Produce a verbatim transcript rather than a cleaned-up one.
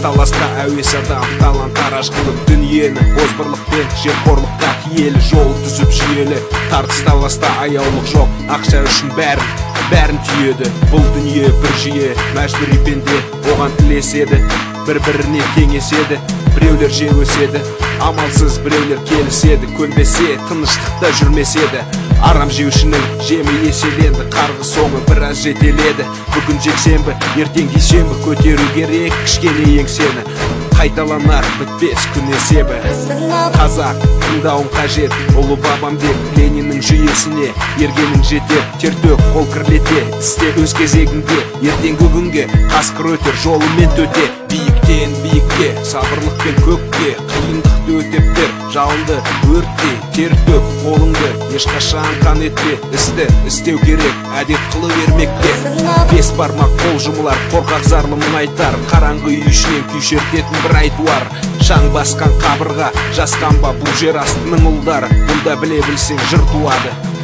таласқа әуес адам талант тараж қылып дүниені озбырлықпен жемқорлыққа киелі жол түзіп жүйелі тартыс таласта аяулық жоқ ақша үшін бәрін бәрін түйеді бұл дүние бір жүйе мәжбүри пенде оған ілеседі бір-біріне кеңеседі біреулер же өседі амалсыз біреулер келіседі көнбесе тыныштықта жүрмеседі арам жеушінің жемі еселенді қарғы соңы біраз жетеледі бүгін жексенбі ертең дүйсенбі көтеру керек кішкене еңсені қайталанар бітпес күн есебі қазақ тыңдауың қажет ұлы бабам деп Лениннің жүйесіне ергенің жетер тер төк қол кірлете істе өз кезегінде ертеңгі күнге қасқыр өтер жолымен төте биіктен биікке сабырлықпен көкке қиындықты өтеп бер жалынды өртте тер төк қолыңды ешқашан қан етпе істі істеу керек әдет қылы бермекке бес бармақ қол жұмылар қорқақ зарлы мұңайтар қараңғы үй ішінен күй шертетін бір айтуар шаң басқан қабырға жасқанба бұл жер астының ұлдары мұнда біле білсең жыр туады